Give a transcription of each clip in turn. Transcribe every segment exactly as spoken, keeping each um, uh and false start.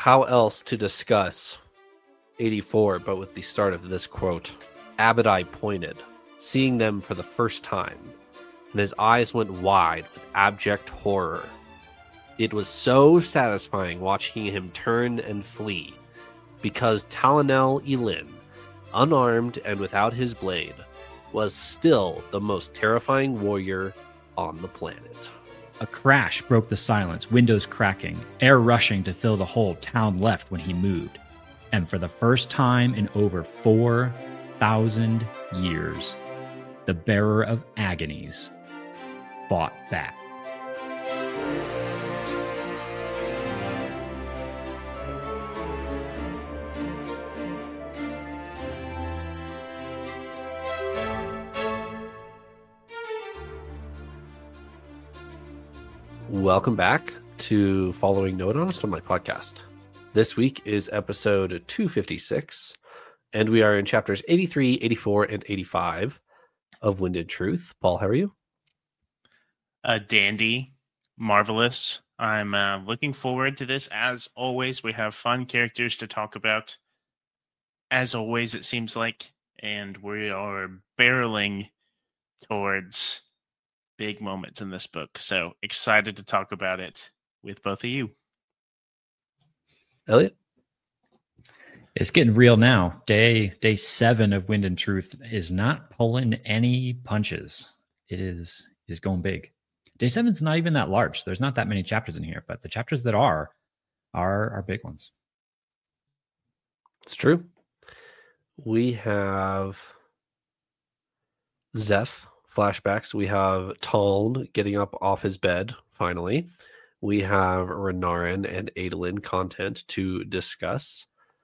how else to discuss eighty-four but with the start of this quote? Abadai pointed, seeing them for the first time, and his eyes went wide with abject horror. It was so satisfying watching him turn and flee, because Talonel Elin, unarmed and without his blade, was still the most terrifying warrior on the planet. A crash broke the silence, windows cracking, air rushing to fill the hole Town left when he moved. And for the first time in over four thousand years, the bearer of agonies fought back. Welcome back to Following No One Honest on my podcast. This week is episode two fifty-six, and we are in chapters eighty-three, eighty-four, and eighty-five of Wind and Truth. Paul, how are you? Uh, dandy, marvelous. I'm uh, looking forward to this. As always, we have fun characters to talk about. As always, it seems like, and we are barreling towards big moments in this book. So excited to talk about it with both of you. Elliot? It's getting real now. Day day seven of Wind and Truth is not pulling any punches. It is is going big. Day seven's not even that large. There's not that many chapters in here, but the chapters that are are are big ones. It's true. We have Szeth flashbacks. We have Taln getting up off his bed, finally. We have Renarin and Adolin content to discuss.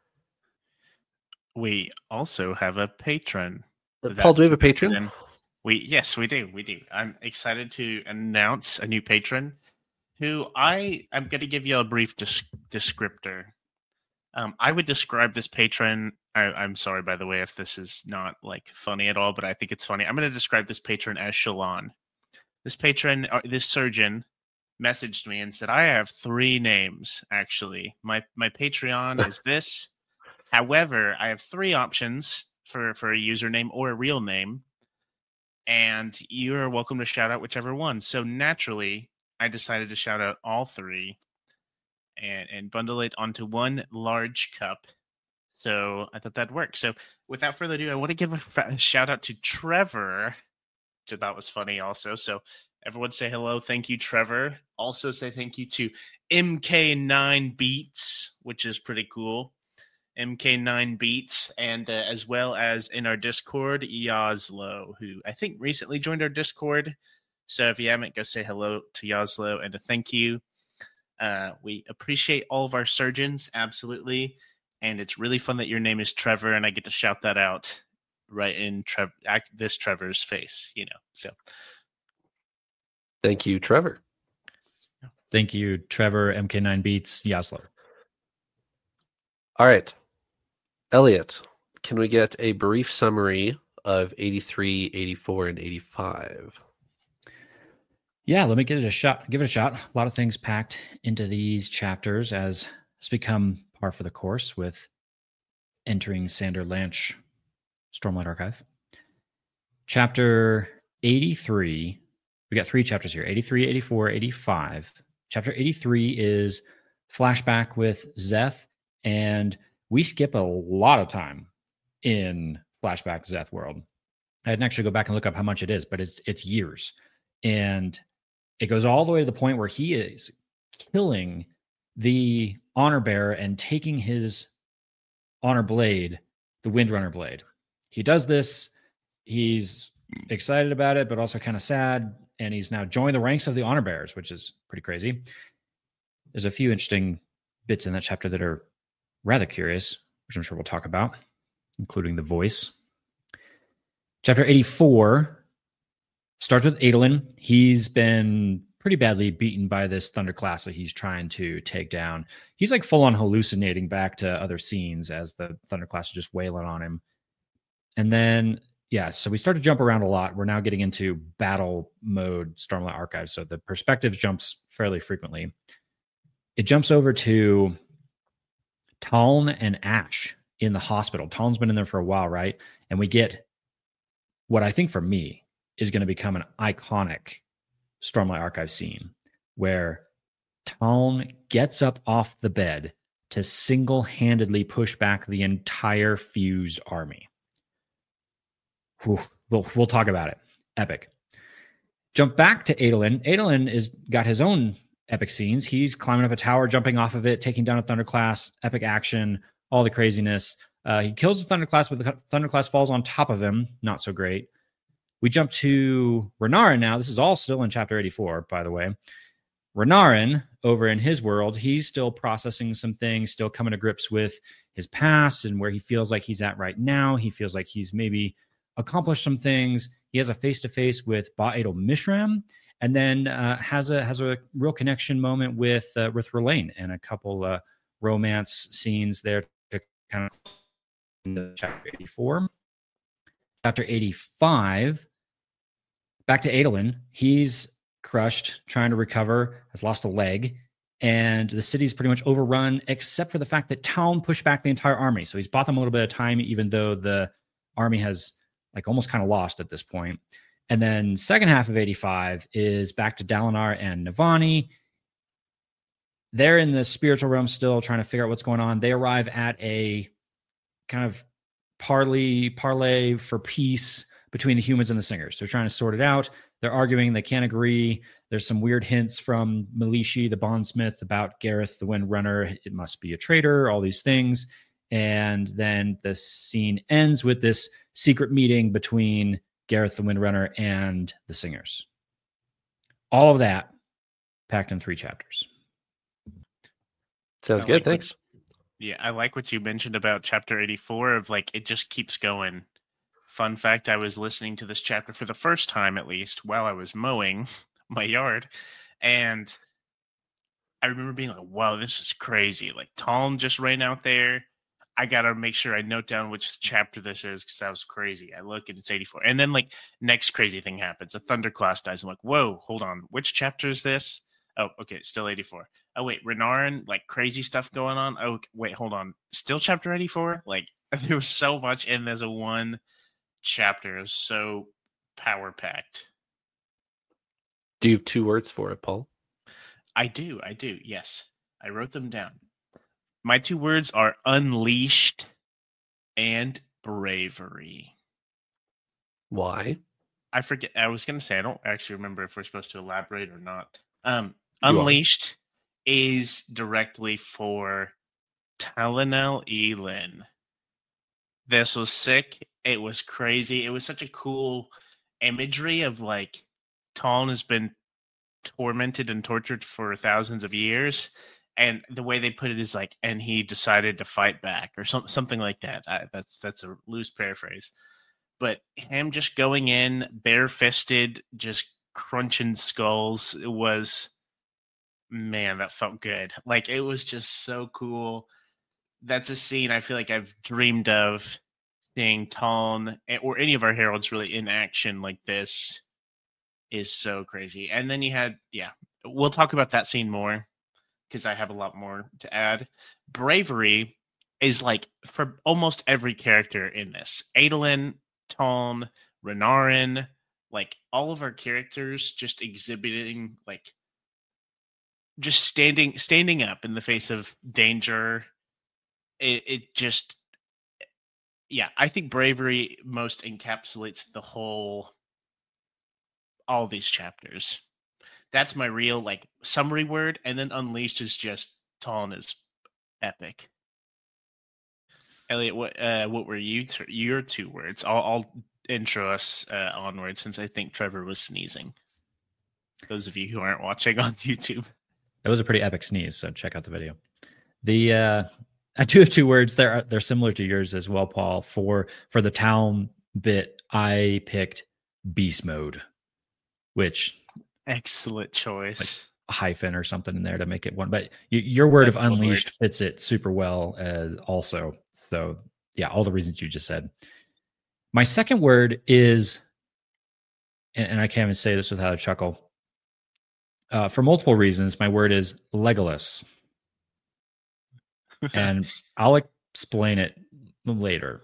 We also have a patron. Paul, do we have a patron? We yes, we do. We do. I'm excited to announce a new patron who I I'm going to give you a brief des- descriptor. Um, I would describe this patron. I, I'm sorry, by the way, if this is not like funny at all, but I think it's funny. I'm going to describe this patron as Shalon. This patron, uh, this surgeon, messaged me and said, "I have three names. Actually, my my Patreon is this. However, I have three options for for a username or a real name, and you are welcome to shout out whichever one." So naturally, I decided to shout out all three and and bundle it onto one large cup. So I thought that'd work. So without further ado, I want to give a, f- a shout out to Trevor, which I thought was funny also. So everyone say hello. Thank you, Trevor. Also say thank you to M K nine Beats, which is pretty cool. M K nine Beats, and uh, as well as in our Discord, Yaslo, who I think recently joined our Discord. So if you haven't, go say hello to Yaslo and a thank you. Uh, we appreciate all of our surgeons, absolutely. And it's really fun that your name is Trevor, and I get to shout that out right in Trev- this Trevor's face, you know. So, thank you, Trevor. Thank you, Trevor, M K nine Beats, Yaslo. All right. Elliot, can we get a brief summary of eighty-three, eighty-four, and eighty-five? Yeah, let me give it a shot. Give it a shot. A lot of things packed into these chapters, as has become par for the course with entering Sander Lanch Stormlight Archive. Chapter eighty-three, we got three chapters here, eighty-three, eighty-four, eighty-five. Chapter eighty-three is flashback with Szeth, and we skip a lot of time in flashback Szeth world. I didn't actually go back and look up how much it is, but it's it's years. And it goes all the way to the point where he is killing the honor bearer and taking his honor blade, the Windrunner blade. He does this. He's excited about it, but also kind of sad. And he's now joined the ranks of the honor bearers, which is pretty crazy. There's a few interesting bits in that chapter that are rather curious, which I'm sure we'll talk about, including the voice. Chapter eighty-four starts with Adolin. He's been pretty badly beaten by this Thunderclass that he's trying to take down. He's like full on hallucinating back to other scenes as the Thunderclass is just wailing on him. And then, yeah, so we start to jump around a lot. We're now getting into battle mode Stormlight Archive. So the perspective jumps fairly frequently. It jumps over to Taln and Ash in the hospital. Taln's been in there for a while, right? And we get what I think for me is going to become an iconic Stormlight Archive scene where Taln gets up off the bed to single-handedly push back the entire Fused army. Whew. We'll, we'll talk about it. Epic. Jump back to Adolin. Adolin is got his own epic scenes. He's climbing up a tower, jumping off of it, taking down a Thunderclass, epic action, all the craziness. Uh, he kills the Thunderclass, but the Thunderclass falls on top of him. Not so great. We jump to Renarin now. This is all still in chapter eighty-four, by the way. Renarin, over in his world, he's still processing some things, still coming to grips with his past and where he feels like he's at right now. He feels like he's maybe accomplished some things. He has a face-to-face with Ba-Adel Mishram, and then uh, has a has a real connection moment with uh, with R'Laine and a couple uh, romance scenes there to kind of in chapter eighty-four. Chapter eighty-five, back to Adolin. He's crushed, trying to recover, has lost a leg, and the city's pretty much overrun, except for the fact that Taln pushed back the entire army. So he's bought them a little bit of time, even though the army has like almost kind of lost at this point. And then second half of eighty-five is back to Dalinar and Navani. They're in the spiritual realm still, trying to figure out what's going on. They arrive at a kind of parley, parlay for peace between the humans and the singers. They're trying to sort it out. They're arguing. They can't agree. There's some weird hints from Malishi, the bondsmith, about Gareth, the Windrunner. It must be a traitor, all these things. And then the scene ends with this secret meeting between Gareth, the Windrunner, and the singers. All of that packed in three chapters. Sounds I good. like Thanks. What, yeah, I like what you mentioned about chapter eighty-four of like, it just keeps going. Fun fact, I was listening to this chapter for the first time, at least, while I was mowing my yard. And I remember being like, wow, this is crazy. Like, Taln just ran out there. I got to make sure I note down which chapter this is because that was crazy. I look and it's eighty-four. And then, like, next crazy thing happens. A Thunderclass dies. I'm like, whoa, hold on. Which chapter is this? Oh, okay, still eighty-four. Oh, wait, Renarin, like, crazy stuff going on? Oh, wait, hold on. Still chapter eighty-four? Like, there was so much, and there's a one chapter is so power-packed. Do you have two words for it, Paul? I do, I do, yes. I wrote them down. My two words are unleashed and bravery. Why? I forget. I was going to say, I don't actually remember if we're supposed to elaborate or not. Um, You unleashed are. is directly for Talinel Elin. This was sick. It was crazy. It was such a cool imagery of like Taln has been tormented and tortured for thousands of years. And the way they put it is like, and he decided to fight back or some, something like that. I, that's that's a loose paraphrase. But him just going in bare-fisted, just crunching skulls, it was, man, that felt good. Like, it was just so cool. That's a scene I feel like I've dreamed of, seeing Taln or any of our heralds really in action like this is so crazy. And then you had, yeah, we'll talk about that scene more because I have a lot more to add. Bravery is like for almost every character in this. Adolin, Taln, Renarin, like all of our characters just exhibiting like just standing standing up in the face of danger. It, it just, yeah, I think bravery most encapsulates the whole, all these chapters. That's my real like summary word, and then unleashed is just Taln is epic. Elliot, what uh, what were you th- your two words? I'll, I'll intro us uh, onward since I think Trevor was sneezing. Those of you who aren't watching on YouTube, it was a pretty epic sneeze. So check out the video. The uh, I do have two words. They're they're similar to yours as well, Paul. For for the Taln bit, I picked beast mode, which excellent choice. Like a hyphen or something in there to make it one. But you, your word That's of unleashed word. fits it super well as also. So yeah, all the reasons you just said. My second word is, and, and I can't even say this without a chuckle. Uh, for multiple reasons, my word is Legolas. And I'll explain it later.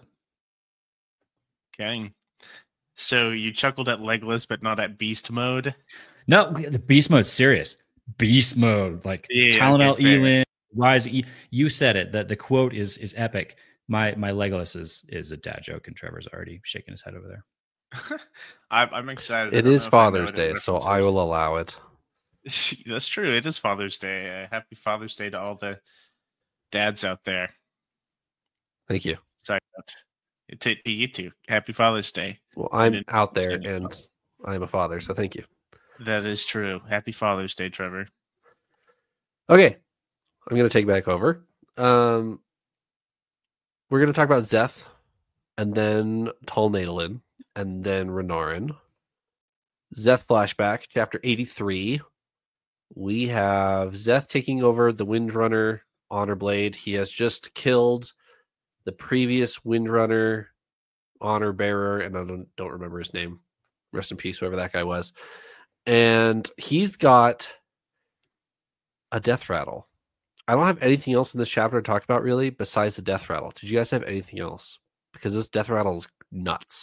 Okay. So you chuckled at Legolas, but not at Beast Mode? No, the Beast Mode's serious. Beast Mode, like Yeah, Talonel okay, fair. Elend, Rise. You, you said it. That the quote is is epic. My my Legolas is is a dad joke, and Trevor's already shaking his head over there. I'm, I'm excited. I It don't is know if I know Father's what it Day, so I references. will allow it. That's true. It is Father's Day. Uh, happy Father's Day to all the dads out there. Thank you. Sorry, to, to you too. Happy Father's Day. Well, I'm didn't out there understand your and father. I'm a father, so thank you. That is true. Happy Father's Day, Trevor. Okay, I'm going to take back over. Um, we're going to talk about Szeth, and then Tol Nadalin, and then Renarin. Szeth flashback, chapter eighty-three. We have Szeth taking over the Windrunner Honor Blade. He has just killed the previous Windrunner Honor Bearer, and I don't, don't remember his name. Rest in peace, whoever that guy was. And he's got a death rattle. I don't have anything else in this chapter to talk about, really, besides the death rattle. Did you guys have anything else? Because this death rattle is nuts.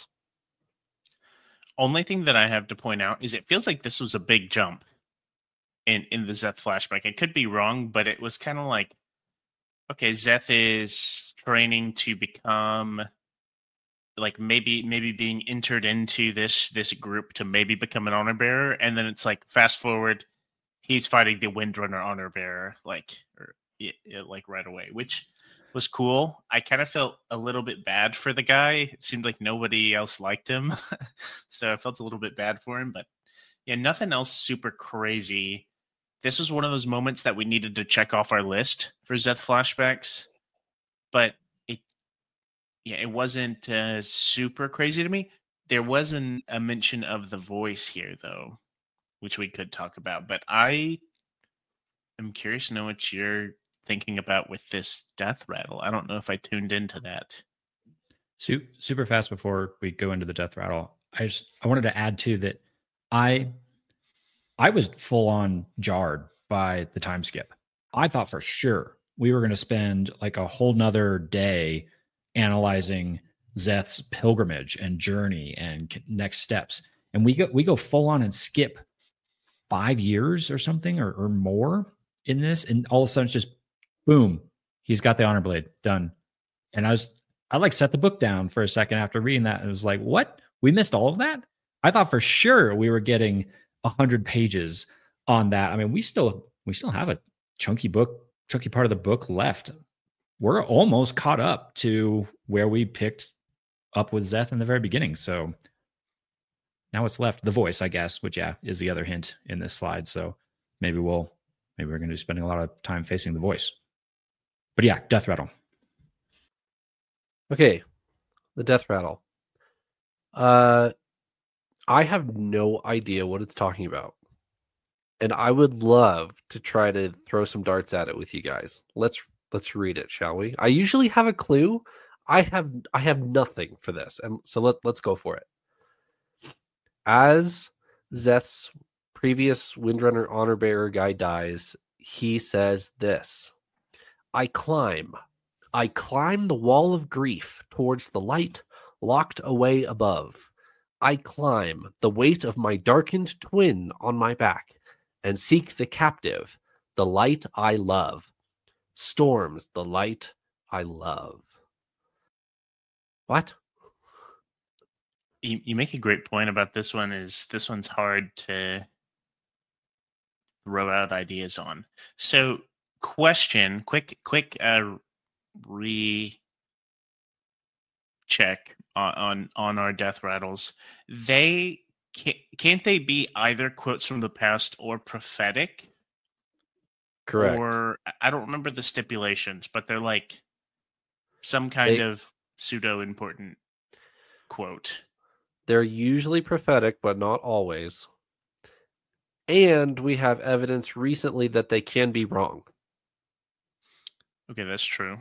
Only thing that I have to point out is it feels like this was a big jump in, in the Szeth flashback. I could be wrong, but it was kind of like, okay, Szeth is training to become like maybe maybe being entered into this this group to maybe become an honor bearer, and then it's like fast forward, he's fighting the Windrunner honor bearer like or yeah, yeah, like right away, which was cool. I kind of felt a little bit bad for the guy. It seemed like nobody else liked him, so I felt a little bit bad for him. But yeah, nothing else super crazy. This was one of those moments that we needed to check off our list for Szeth flashbacks, but it, yeah, it wasn't uh, super crazy to me. There wasn't a mention of the voice here, though, which we could talk about. But I am curious to know what you're thinking about with this death rattle. I don't know if I tuned into that. Su- super fast before we go into the death rattle, I just I wanted to add too that I I was full on jarred by the time skip. I thought for sure we were going to spend like a whole nother day analyzing Szeth's pilgrimage and journey and next steps, and we go we go full on and skip five years or something or, or more in this, and all of a sudden it's just boom, he's got the honor blade done. And I was I like set the book down for a second after reading that, and it was like, what? We missed all of that? I thought for sure we were getting a hundred pages on that. I mean, we still we still have a chunky book, chunky part of the book left. We're almost caught up to where we picked up with Szeth in the very beginning. So now what's left? The voice, I guess, which yeah, is the other hint in this slide. So maybe we'll maybe we're going to be spending a lot of time facing the voice. But yeah, death rattle. Okay, the death rattle. Uh, I have no idea what it's talking about, and I would love to try to throw some darts at it with you guys. Let's let's read it, shall we? I usually have a clue. I have I have nothing for this, and so let let's go for it. As Szeth's previous Windrunner honor bearer guy dies, he says this: "I climb." I climb the wall of grief towards the light locked away above. I climb the weight of my darkened twin on my back and seek the captive, the light I love. Storms the light I love. What? You, you make a great point about this one. Is this one's hard to throw out ideas on. So, question, quick, quick, uh, re check on, on on our death rattles. They can't, can't they be either quotes from the past or prophetic? Correct. Or I don't remember the stipulations, but they're like some kind They- of pseudo important quote. They're usually prophetic, but not always. And we have evidence recently that they can be wrong. Okay, that's true.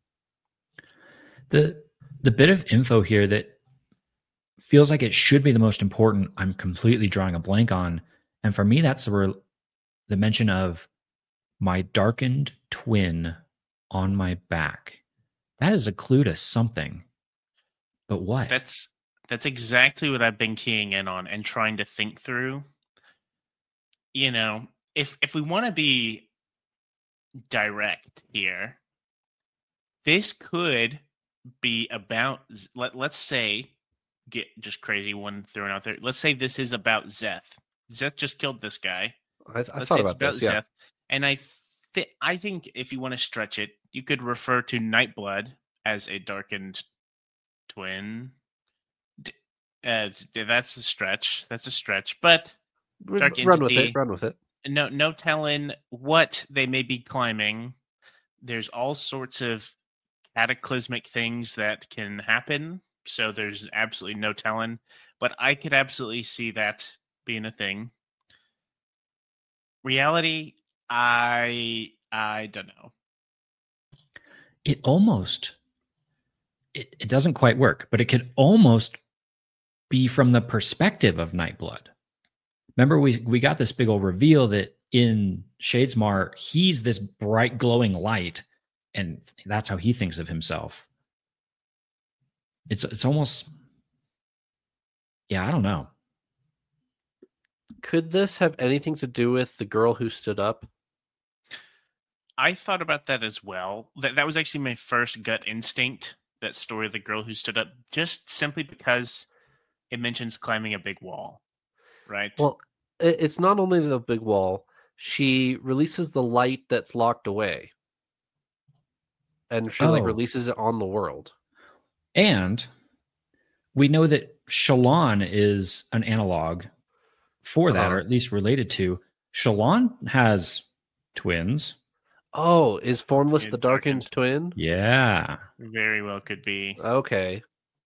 The the bit of info here that feels like it should be the most important, I'm completely drawing a blank on. And for me, that's the, the mention of my darkened twin on my back. That is a clue to something. But what? That's that's exactly what I've been keying in on and trying to think through. You know, if if we want to be direct here, this could be about, let, let's say, get just crazy one thrown out there. Let's say this is about Szeth. Szeth just killed this guy. I, I Let's thought say it's about this. Yeah. Szeth. And I, th- I think if you want to stretch it, you could refer to Nightblood as a darkened twin. D- Uh, that's a stretch. That's a stretch. But Run, Dark run with Entity. it. Run with it. no, no telling what they may be climbing. There's all sorts of cataclysmic things that can happen. So there's absolutely no telling. But I could absolutely see that being a thing. Reality, I I don't know. It almost, it, it doesn't quite work, but it could almost be from the perspective of Nightblood. Remember, we we got this big old reveal that in Shadesmar, he's this bright, glowing light, and that's how he thinks of himself. It's it's almost, yeah, I don't know. Could this have anything to do with the girl who stood up? I thought about that as well. That that was actually my first gut instinct, that story of the girl who stood up, just simply because it mentions climbing a big wall, right? Well, it- it's not only the big wall. She releases the light that's locked away. And she like Oh. releases it on the world. And we know that Shallan is an analog for that, Uh-huh. or at least related to. Shallan has twins. Oh, is Formless Yeah, the darkened darkened. twin? Yeah. Very well could be. Okay.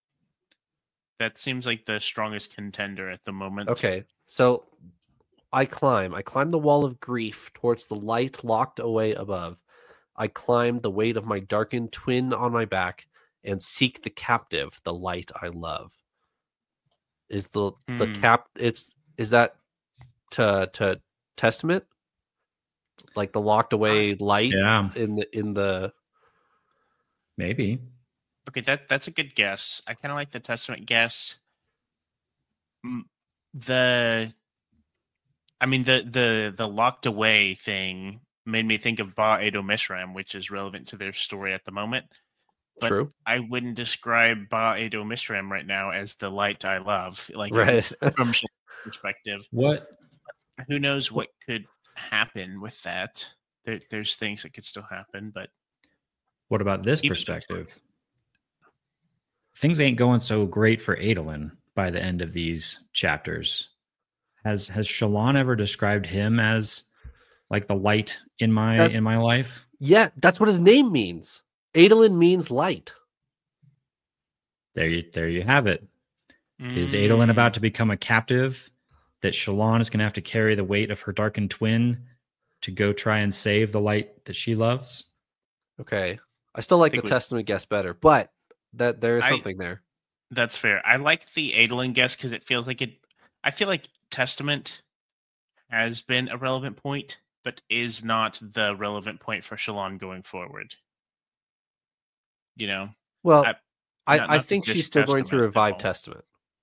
That seems like the strongest contender at the moment. Okay. So I climb. I climb the wall of grief towards the light locked away above. I climb the weight of my darkened twin on my back and seek the captive, the light I love. Is the the Hmm. cap it's is that to to Testament? Like the locked away light Yeah. in the in the Maybe. Okay, that that's a good guess. I kind of like the Testament guess. Mm, The, I mean the the the locked away thing made me think of Ba Edo Mishram, which is relevant to their story at the moment. But True. I wouldn't describe Ba Edo Mishram right now as the light I love, like Right. from Shannon's perspective. What? Who knows what could happen with that? There, there's things that could still happen, but What about this Even so far. perspective? Things ain't going so great for Adolin by the end of these chapters. Has has Shallan ever described him as like the light in my That- in my life? Yeah, that's what his name means. Adolin means light. There you there you have it. Is Adolin Mm, about to become a captive that Shallan is going to have to carry the weight of her darkened twin to go try and save the light that she loves? Okay. I still like the think we- Testament guess better, but that there is I- something there. That's fair. I like the Adolin guess because it feels like it. I feel like Testament has been a relevant point, but is not the relevant point for Shallan going forward. You know, Well, I- I, not- I not to think she's diss still going to Testament at revive all. Testament.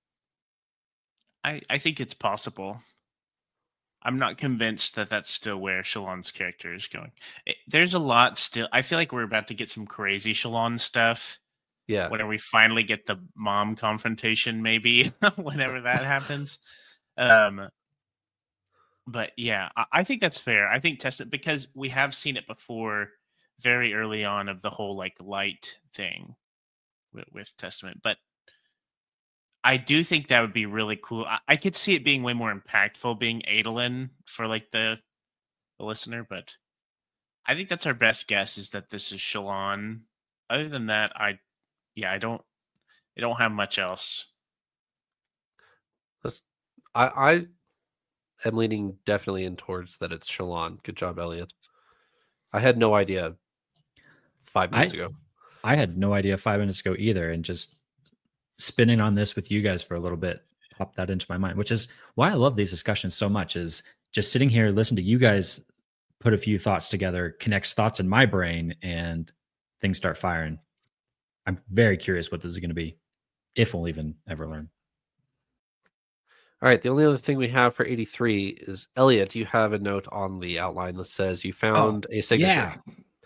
I I think it's possible. I'm not convinced that that's still where Shallan's character is going. It, there's a lot still. I feel like we're about to get some crazy Shallan stuff. Yeah. Whenever we finally get the mom confrontation, maybe whenever that happens. Um, but yeah, I, I think that's fair. I think Testament, because we have seen it before, very early on, of the whole like light thing with, with Testament. But I do think that would be really cool. I, I could see it being way more impactful being Adolin for like the, the listener, but I think that's our best guess, is that this is Shallan. Other than that, I yeah, I don't I don't have much else. Let's, I, I am leaning definitely in towards that it's Shallan. Good job, Elliot. I had no idea five minutes I- ago. I had no idea five minutes ago either, and just spinning on this with you guys for a little bit popped that into my mind, which is why I love these discussions so much. Is just sitting here, listen to you guys put a few thoughts together, connects thoughts in my brain, and things start firing. I'm very curious what this is going to be, if we'll even ever learn. All right. The only other thing we have for eighty-three is, Elliot, you have a note on the outline that says you found oh, a signature. Yeah.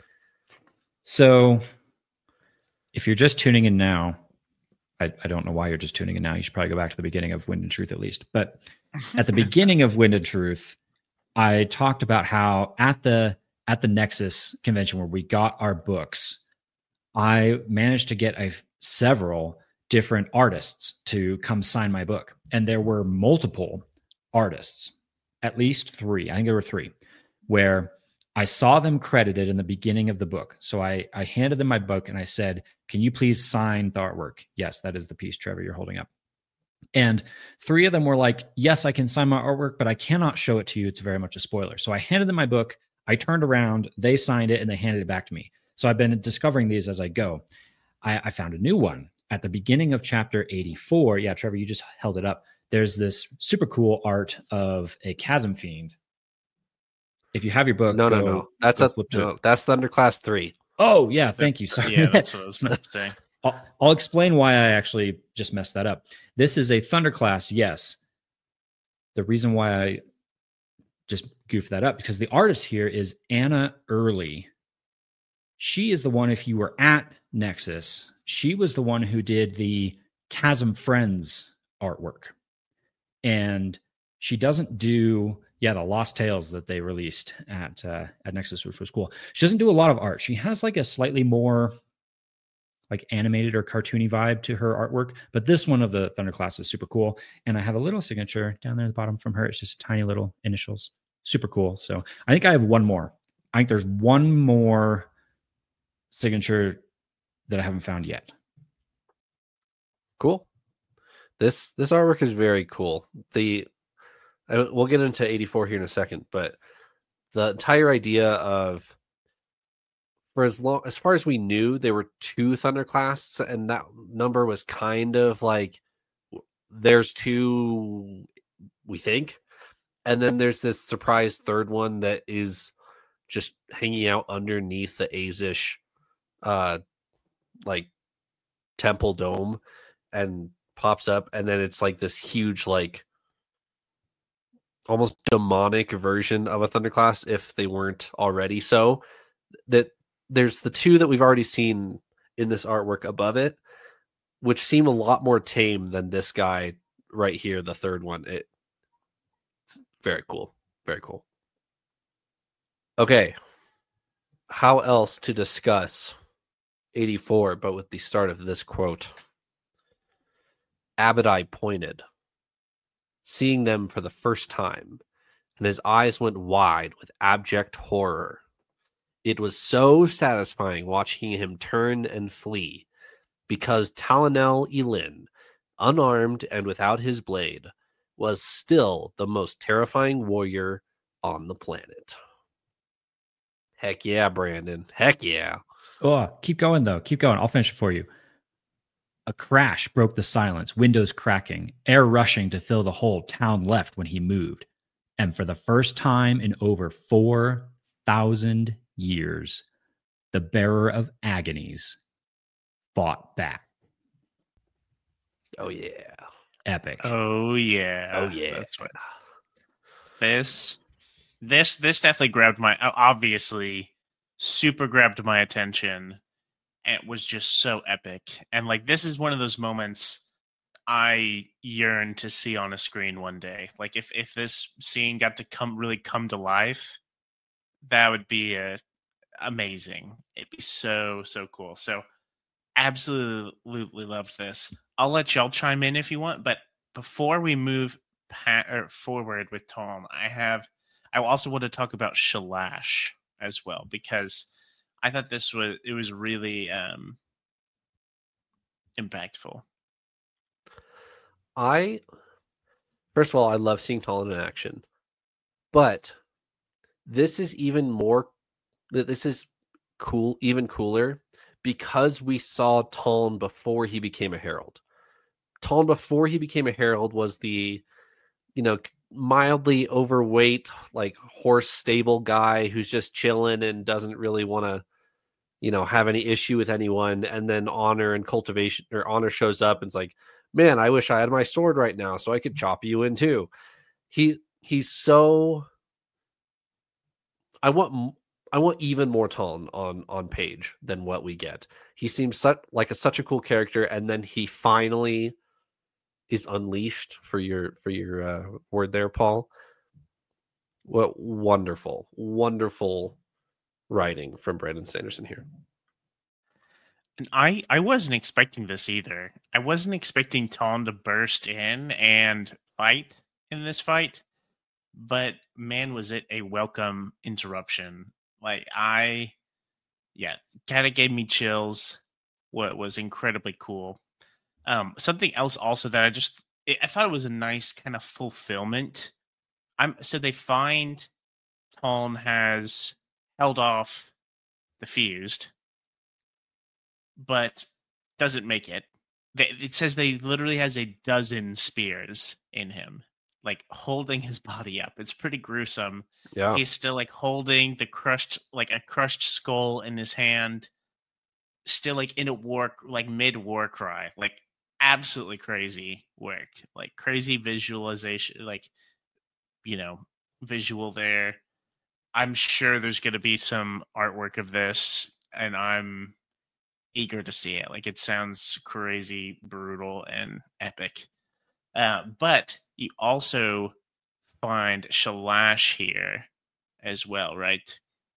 So if you're just tuning in now, I, I don't know why you're just tuning in now. You should probably go back to the beginning of Wind and Truth at least. But at the beginning of Wind and Truth, I talked about how at the at the Nexus convention where we got our books, I managed to get a several different artists to come sign my book. And there were multiple artists, at least three. I think there were three, where I saw them credited in the beginning of the book. So I, I handed them my book and I said, can you please sign the artwork? Yes, that is the piece, Trevor, you're holding up. And three of them were like, yes, I can sign my artwork, but I cannot show it to you. It's very much a spoiler. So I handed them my book. I turned around, they signed it, and they handed it back to me. So I've been discovering these as I go. I, I found a new one at the beginning of chapter eighty-four. Yeah, Trevor, you just held it up. There's this super cool art of a chasm fiend. If you have your book, no, go, no, no, that's a no, that's Thunderclass three. Oh yeah, thank you. Sorry, yeah, that's what I was meant to say. I'll, I'll explain why I actually just messed that up. This is a Thunderclass, yes. The reason why I just goofed that up because the artist here is Anna Early. She is the one. If you were at Nexus, she was the one who did the Chasm Friends artwork, and she doesn't do. Yeah, the Lost Tales that they released at uh, at Nexus, which was cool. She doesn't do a lot of art. She has like a slightly more like animated or cartoony vibe to her artwork. But this one of the Thunderclass is super cool. And I have a little signature down there at the bottom from her. It's just tiny little initials. Super cool. So I think I have one more. I think there's one more signature that I haven't found yet. Cool. This this artwork is very cool. The We'll get into eighty-four here in a second, but the entire idea of, for as long as far as we knew, there were two Thunderclass, and that number was kind of like there's two, we think, and then there's this surprise third one that is just hanging out underneath the Azish, uh, like temple dome, and pops up, and then it's like this huge like. Almost demonic version of a Thunderclass if they weren't already so. That there's the two that we've already seen in this artwork above it, which seem a lot more tame than this guy right here, the third one. It, it's very cool. Very cool. Okay. How else to discuss eighty-four, but with the start of this quote? Abadai pointed, seeing them for the first time, and his eyes went wide with abject horror. It was so satisfying watching him turn and flee, because Talinel Elin, unarmed and without his blade, was still the most terrifying warrior on the planet. Heck yeah, Brandon. Heck yeah. Oh, keep going, though. Keep going. I'll finish it for you. A crash broke the silence, windows cracking, air rushing to fill the hole Town left when he moved. And for the first time in over four thousand years, the bearer of agonies fought back. Oh, yeah. Epic. Oh, yeah. Oh, yeah. That's right. This, this, this definitely grabbed my, obviously, super grabbed my attention. It was just so epic. And like, this is one of those moments I yearn to see on a screen one day. Like if, if this scene got to come really come to life, that would be a, amazing. It'd be so, so cool. So absolutely loved this. I'll let y'all chime in if you want, but before we move pa- or forward with Tom, I have, I also want to talk about Shalash as well, because I thought this was, it was really um, impactful. I, first of all, I love seeing Talon in action, but this is even more, this is cool, even cooler, because we saw Talon before he became a herald. Talon before he became a herald was the, you know, mildly overweight, like horse stable guy who's just chilling and doesn't really want to, you know, have any issue with anyone. And then Honor and Cultivation or Honor shows up and it's like, man, I wish I had my sword right now so I could chop you in two. He he's so. I want I want even more Talon on on page than what we get. He seems such like a, such a cool character, and then he finally is unleashed for your for your uh, word there, Paul. What wonderful, wonderful writing from Brandon Sanderson here. And I I wasn't expecting this either. I wasn't expecting Talon to burst in and fight in this fight, but man, was it a welcome interruption. Like I, yeah, kind of gave me chills. What was incredibly cool. Um, something else also that I just it, I thought it was a nice kind of fulfillment. I'm so they find Talon has held off the fused, but doesn't make it. They, it says they literally has a dozen spears in him, like holding his body up. It's pretty gruesome. Yeah, he's still like holding the crushed, like a crushed skull in his hand, still like in a war, like mid war cry, like. Absolutely crazy work, like crazy visualization, like, you know, visual there. I'm sure there's going to be some artwork of this, and I'm eager to see it. Like, it sounds crazy, brutal, and epic. Uh, but you also find Shalash here as well, right?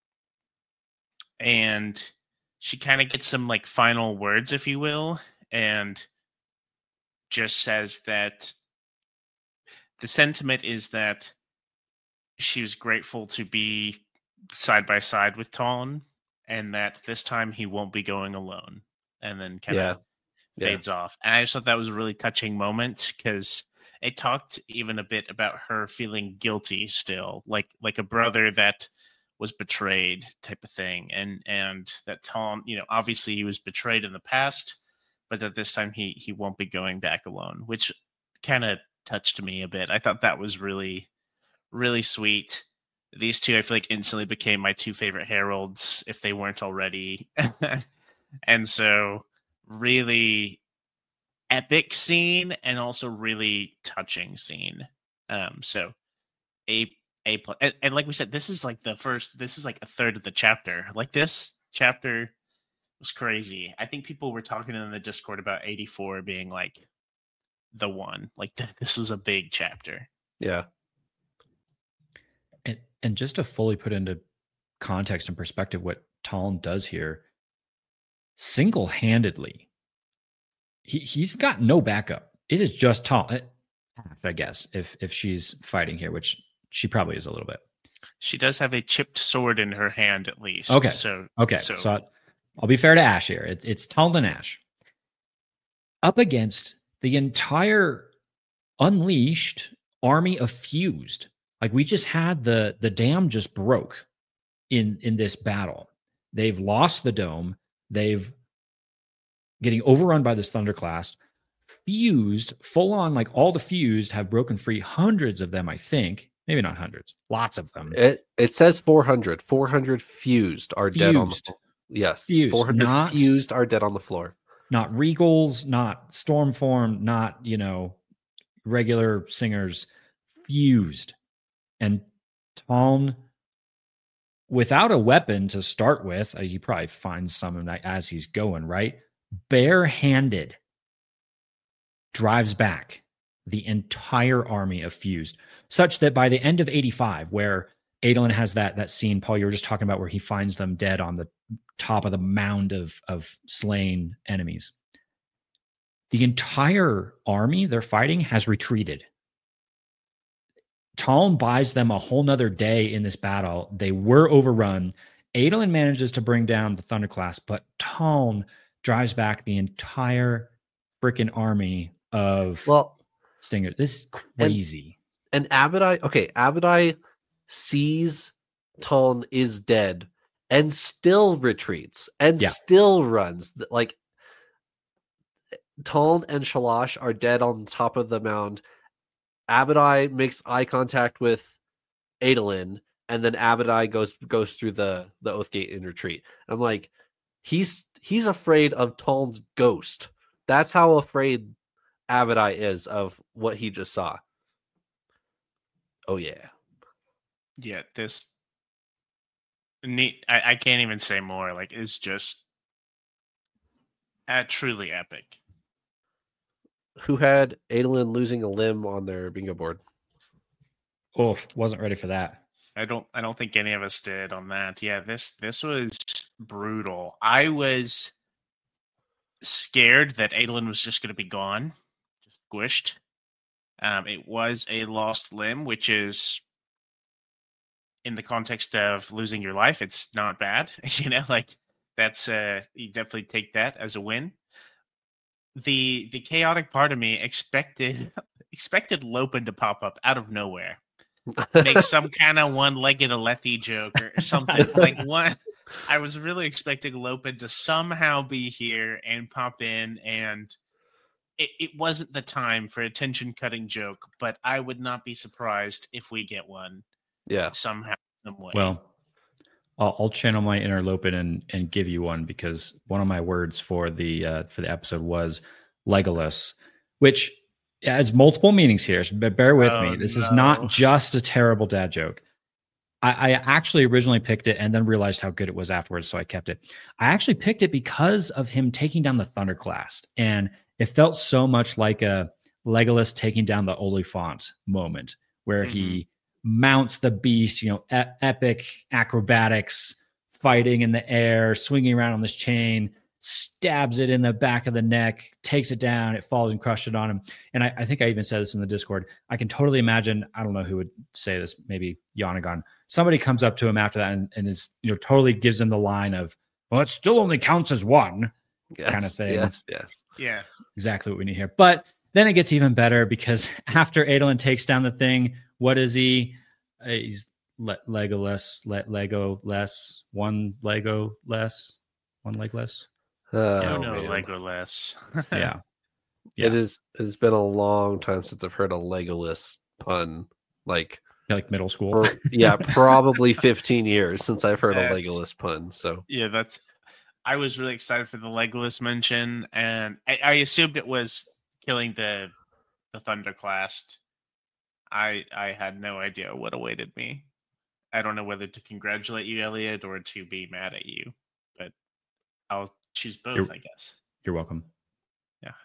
And she kind of gets some, like, final words, if you will, and just says that the sentiment is that she was grateful to be side by side with Talon, and that this time he won't be going alone, and then kind of yeah. fades yeah. off. And I just thought that was a really touching moment because it talked even a bit about her feeling guilty still, like like a brother that was betrayed type of thing, and and that Talon, you know, obviously he was betrayed in the past, but that this time he he won't be going back alone, which kind of touched me a bit. I thought that was really, really sweet. These two, I feel like, instantly became my two favorite heralds, if they weren't already. And so, really epic scene, and also really touching scene. Um, so, a a and, and like we said, this is like the first. This is like a third of the chapter. Like this chapter. Was crazy. I think people were talking in the Discord about eighty-four being like the one. Like th- this was a big chapter. Yeah. And and just to fully put into context and perspective what Talon does here, single-handedly, he he's got no backup. It is just Talon, I guess, if if she's fighting here, which she probably is a little bit. She does have a chipped sword in her hand, at least. Okay. So okay. So, so I'll be fair to Ash here. It, it's Talon and Ash up against the entire unleashed army of Fused. Like we just had the the dam just broke in in this battle. They've lost the dome. They've getting overrun by this Thunderclast. Fused, full on, like all the Fused have broken free. Hundreds of them, I think. Maybe not hundreds. Lots of them. It it says four hundred. four hundred Fused are fused. dead on the floor. Yes. Fused. four hundred not, Fused are dead on the floor. Not Regals, not Stormform, not, you know, regular singers. Fused. And Talon, without a weapon to start with, uh, he probably finds some as he's going, right? Barehanded drives back the entire army of Fused, such that by the end of eighty-five, where Adolin has that that scene, Paul, you were just talking about, where he finds them dead on the top of the mound of, of slain enemies. The entire army they're fighting has retreated. Talon buys them a whole nother day in this battle. They were overrun. Adolin manages to bring down the Thunderclast, but Talon drives back the entire freaking army of well, Stinger. This is crazy. And, and Abadai, okay, Abadai sees Talon is dead and still retreats and yeah. still runs. Like Talon and Shalash are dead on top of the mound, Abadai makes eye contact with Adolin, and then Abadai goes goes through the the oath gate in retreat. I'm like, he's he's afraid of Talon's ghost. That's how afraid Abadai is of what he just saw. Oh yeah, yeah. This neat. I, I can't even say more. Like, it's just uh, truly epic. Who had Adolin losing a limb on their bingo board? Oh, wasn't ready for that. I don't I don't think any of us did on that. Yeah, this this was brutal. I was scared that Adolin was just going to be gone, just squished. Um, it was a lost limb, which is, in the context of losing your life, it's not bad. You know, like that's uh, you definitely take that as a win. The the chaotic part of me expected expected Lopin to pop up out of nowhere, make some kind of one-legged Alethi joke or something. Like one, I was really expecting Lopin to somehow be here and pop in, and it, it wasn't the time for a tension-cutting joke. But I would not be surprised if we get one. Yeah, somehow, some way. Well, I'll, I'll channel my inner Lopin and and give you one, because one of my words for the uh, for the episode was Legolas, which has multiple meanings here. So bear with oh, me. This no. is not just a terrible dad joke. I, I actually originally picked it and then realized how good it was afterwards, so I kept it. I actually picked it because of him taking down the Thunderclast, and it felt so much like a Legolas taking down the Oliphant moment, where mm-hmm. he mounts the beast, you know, e- epic acrobatics, fighting in the air, swinging around on this chain, stabs it in the back of the neck, takes it down, it falls and crushes it on him. And I, I think I even said this in the Discord. I can totally imagine, I don't know who would say this, maybe Yanagon. Somebody comes up to him after that and, and is, you know, totally gives him the line of, well, it still only counts as one, yes, kind of thing. Yes, yes. Yeah. Exactly what we need here. But then it gets even better, because after Adolin takes down the thing, what is he? Uh, he's le- Legolas, le- Lego less, one Lego less, one leg less. Oh, no, no, man. Legolas. yeah. yeah. It is. It's been a long time since I've heard a Legolas pun. Like, like middle school. or, yeah, probably fifteen years since I've heard that's, a Legolas pun. So yeah, that's. I was really excited for the Legolas mention, and I, I assumed it was killing the the Thunderclast. I I had no idea what awaited me. I don't know whether to congratulate you, Elliot, or to be mad at you, but I'll choose both, you're, I guess. You're welcome. Yeah.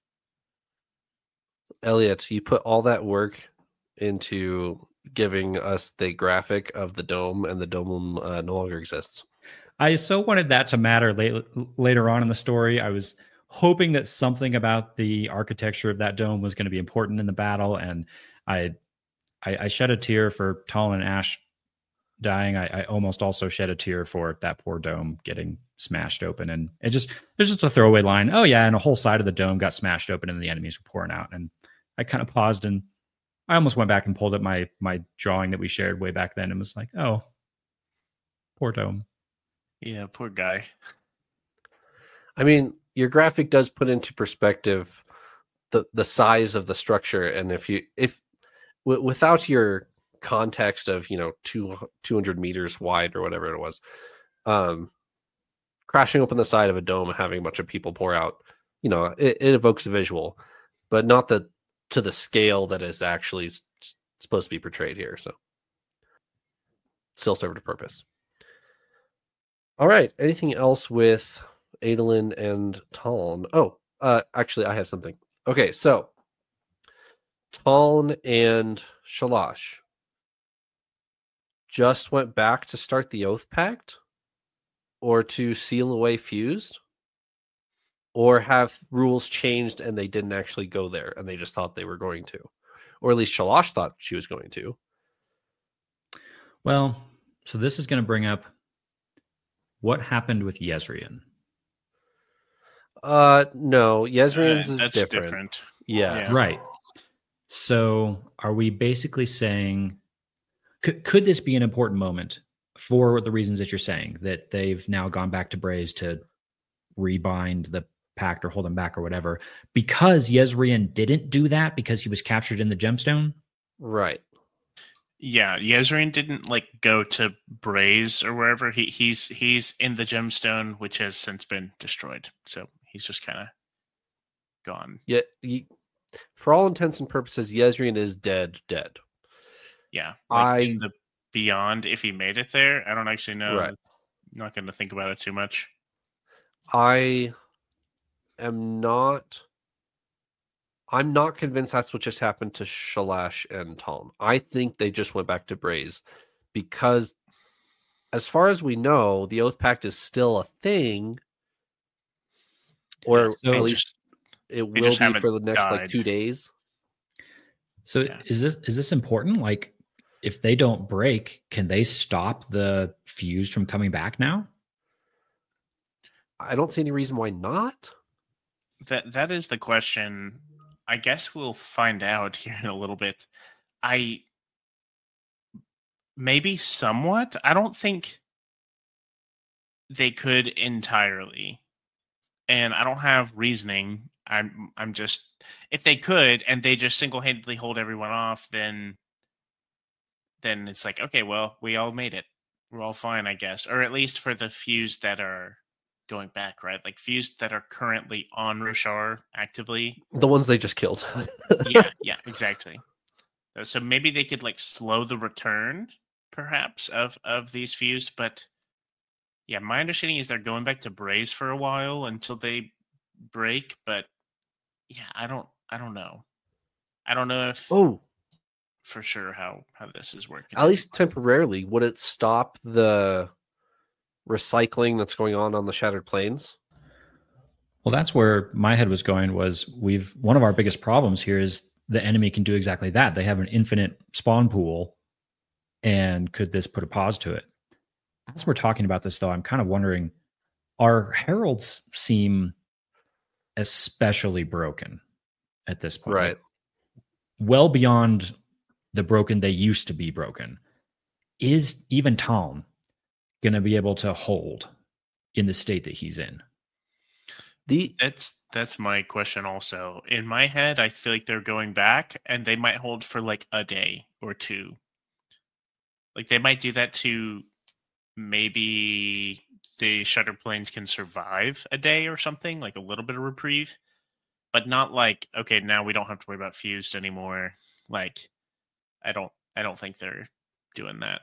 Elliot, you put all that work into giving us the graphic of the dome, and the dome uh, no longer exists. I so wanted that to matter late, later on in the story. I was hoping that something about the architecture of that dome was going to be important in the battle, and I, I, I shed a tear for Talon and Ash dying. I, I almost also shed a tear for that poor dome getting smashed open, and it just there's just a throwaway line. Oh yeah, and a whole side of the dome got smashed open, and the enemies were pouring out. And I kind of paused, and I almost went back and pulled up my my drawing that we shared way back then, and was like, oh, poor dome. Yeah, poor guy. I mean, your graphic does put into perspective the the size of the structure, and if you if w- without your context of, you know, two, two hundred meters wide or whatever it was, um, crashing open the side of a dome and having a bunch of people pour out, you know, it, it evokes a visual, but not the to the scale that is actually s- supposed to be portrayed here. So still served a purpose. All right. Anything else with Adolin and Talon? Oh, uh, actually, I have something. Okay, so Talon and Shalash just went back to start the Oath Pact, or to seal away Fused, or have rules changed and they didn't actually go there and they just thought they were going to, or at least Shalash thought she was going to. Well, so this is going to bring up what happened with Yezrian. Uh, no, Yezrian's uh, is that's different. different. Yeah. Yeah. Right. So are we basically saying, could, could this be an important moment for the reasons that you're saying, that they've now gone back to Braze to rebind the pact or hold him back or whatever, because Yezrian didn't do that because he was captured in the gemstone. Right. Yeah, Yezrin didn't like go to Braze or wherever. He he's he's in the gemstone, which has since been destroyed. So he's just kind of gone. Yeah, he, for all intents and purposes, Yezrian is dead, dead. Yeah, like I in the beyond, if he made it there, I don't actually know. Right. I'm not going to think about it too much. I am not. I'm not convinced that's what just happened to Shalash and Tom. I think they just went back to Braze because, as far as we know, the Oath Pact is still a thing, or Yeah, so at they least just- it will just be haven't for the next like died. two days. So Yeah. is this is this important? Like, if they don't break, can they stop the fuse from coming back now? I don't see any reason why not. That that is the question. I guess we'll find out here in a little bit. I maybe somewhat. I don't think they could entirely. And I don't have reasoning. I'm I'm just if they could and they just single-handedly hold everyone off, then then it's like, okay, well, we all made it. We're all fine, I guess. Or at least for the fused that are going back, right? Like fused that are currently on Roshar actively. The ones they just killed. Yeah, yeah, exactly. So maybe they could like slow the return, perhaps, of of these fused, but yeah, my understanding is they're going back to Braze for a while until they break, but yeah, I don't I don't know. I don't know if Oh, for sure how how this is working. at least temporarily, would it stop the recycling that's going on on the Shattered Plains? Well, that's where my head was going. Was we've one of our biggest problems here is the enemy can do exactly that. They have an infinite spawn pool, and could this put a pause to it? As we're talking about this, though, I'm kind of wondering: our heralds seem especially broken at this point, Right. like, well beyond the broken they used to be broken. Is even Talm going to be able to hold in the state that he's in? The That's that's my question also. In my head, I feel like they're going back and they might hold for like a day or two. Like they might do that to maybe the Shutter Plains can survive a day or something, like a little bit of reprieve, but not like, okay, now we don't have to worry about fused anymore. Like I don't I don't think they're doing that.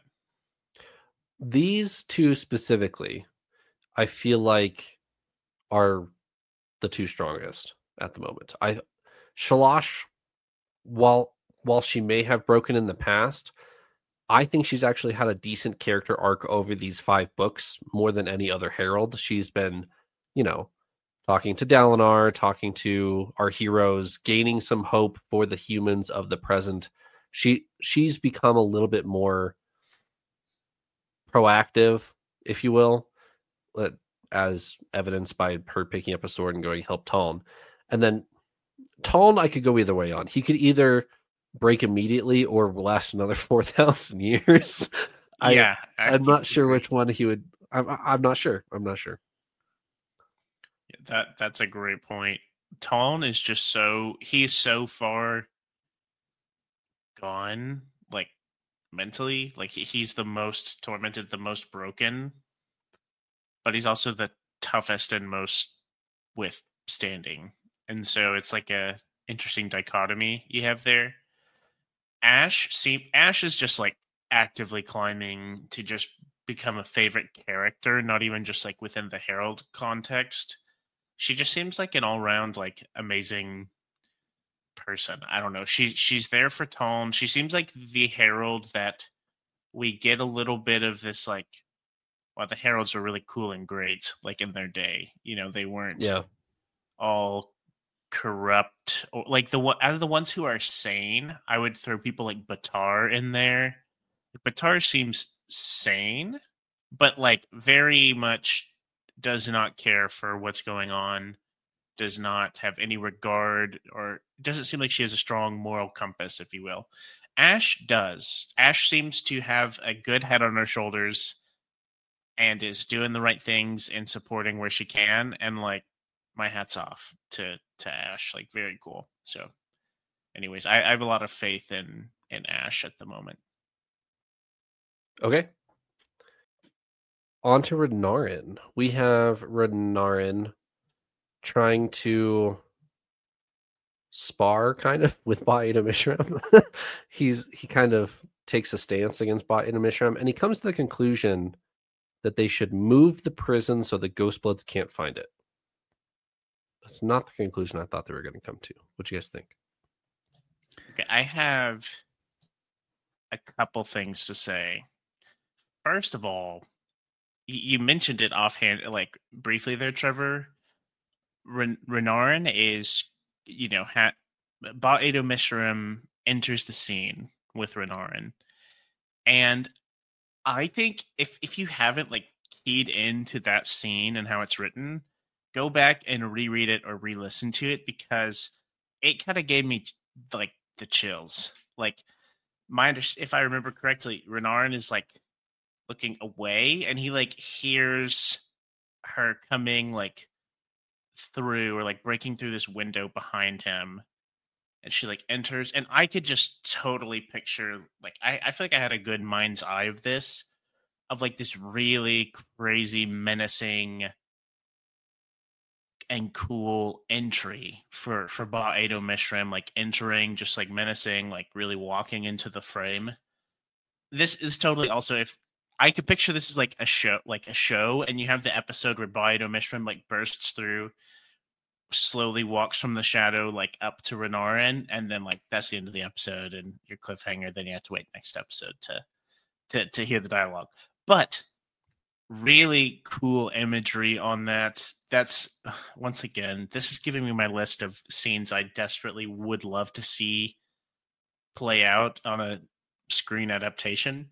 these two specifically, I feel like are the two strongest at the moment. I Shalash, while while she may have broken in the past, I think she's actually had a decent character arc over these five books more than any other herald. She's been, you know, talking to Dalinar, talking to our heroes, gaining some hope for the humans of the present. She she's become a little bit more proactive, if you will, as evidenced by her picking up a sword and going help Taln. And then Taln, I could go either way on. He could either break immediately or last another four thousand years. I, yeah, I I'm not sure agree. which one he would. I'm, I'm not sure. I'm not sure. That that's a great point. Talon is just so he's so far gone, like mentally. Like he, he's the most tormented, the most broken, but he's also the toughest and most withstanding. And so it's like a interesting dichotomy you have there. Ash, see, Ash is just like actively climbing to just become a favorite character, not even just like within the Herald context. She just seems like an all-round like amazing person. I don't know. She she's there for Tone. She seems like the Herald that we get a little bit of this like, well, the Heralds were really cool and great, like in their day. You know, they weren't Yeah. all corrupt or like the one out of the ones who are sane. I would throw people like Batar in there. Batar seems sane, but like very much does not care for what's going on, does not have any regard, or doesn't seem like she has a strong moral compass, if you will. Ash does. Ash seems to have a good head on her shoulders and is doing the right things and supporting where she can. And like, my hat's off to to Ash. Like, very cool. So, anyways, I, I have a lot of faith in in Ash at the moment. Okay. On to Renarin. We have Renarin trying to spar kind of with Ba-Ado Mishram. He's he kind of takes a stance against Ba-Ado Mishram, and he comes to the conclusion that they should move the prison so the Ghostbloods can't find it. That's not the conclusion I thought they were going to come to. What do you guys think? Okay, I have a couple things to say. First of all, you mentioned it offhand, like briefly there, Trevor. Ren- Renarin is, you know, ha- Ba-Ado Mishram enters the scene with Renarin, and I think if if you haven't like keyed into that scene and how it's written, go back and reread it or re-listen to it, because it kind of gave me like the chills. Like, my under- if I remember correctly, Renarin is like looking away, and he like hears her coming like through or like breaking through this window behind him, and she like enters, and I could just totally picture like I, I feel like I had a good mind's eye of this, of like this really crazy, menacing and cool entry for for Ba-Ado Mishram, like entering just like menacing, like really walking into the frame. This is totally also, if I could picture this as like a show, like a show, and you have the episode where Ba-Ado Mishram like bursts through, slowly walks from the shadow like up to Renarin, and then like that's the end of the episode and your cliffhanger. Then you have to wait next episode to to to hear the dialogue. But really cool imagery on that. That's, once again, this is giving me my list of scenes I desperately would love to see play out on a screen adaptation.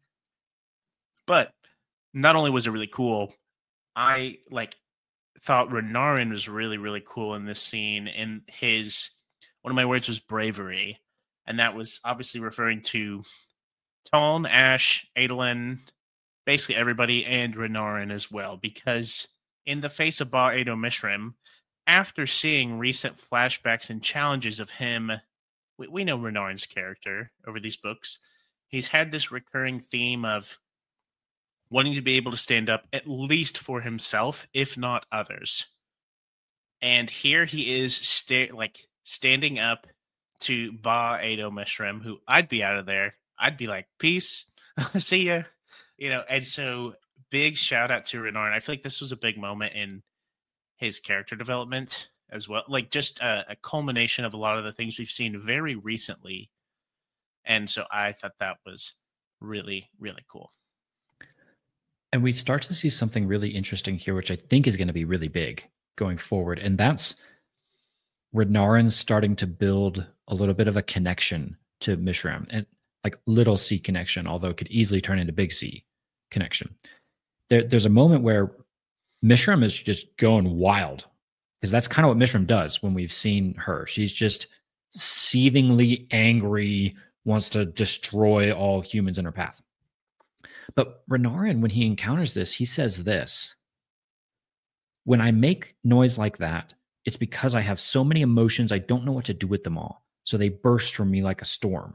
But not only was it really cool, I like thought Renarin was really, really cool in this scene. And his, one of my words was bravery. And that was obviously referring to Taln, Ash, Adolin, basically everybody, and Renarin as well. Because in the face of Ba-Ado Mishram, after seeing recent flashbacks and challenges of him, we, we know Renarin's character over these books. He's had this recurring theme of wanting to be able to stand up at least for himself, if not others. And here he is, sta- like standing up to Ba-Ado Mishram, who I'd be out of there. I'd be like, peace, see ya. You know, and so big shout out to Renarin. I feel like this was a big moment in his character development as well. Like, just a, a culmination of a lot of the things we've seen very recently. And so I thought that was really, really cool. And we start to see something really interesting here, which I think is going to be really big going forward. And that's Renarin starting to build a little bit of a connection to Mishram, and like little C connection, although it could easily turn into big C connection. There, there's a moment where Mishram is just going wild, because that's kind of what Mishram does when we've seen her. She's just seethingly angry, wants to destroy all humans in her path. But Renarin, when he encounters this, he says this: when I make noise like that, it's because I have so many emotions, I don't know what to do with them all. So they burst from me like a storm.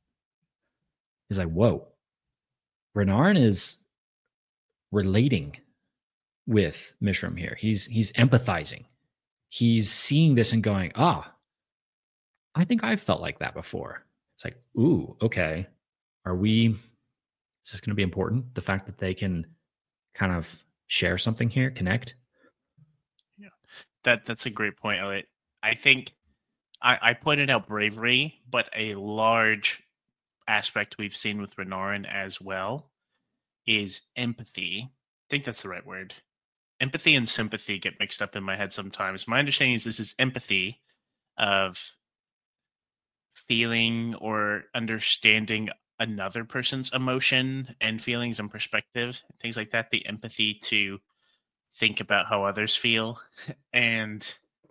He's like, whoa. Renarin is relating with Mishram here. He's he's empathizing. He's seeing this and going, ah, I think I've felt like that before. It's like, ooh, okay. Are we, is this going to be important? The fact that they can kind of share something here, connect? Yeah, that that's a great point, Elliot. I think I, I pointed out bravery, but a large aspect we've seen with Renarin as well is empathy. I think that's the right word. Empathy and sympathy get mixed up in my head sometimes. My understanding is this is empathy of feeling or understanding another person's emotion and feelings and perspective, things like that. The empathy to think about how others feel. And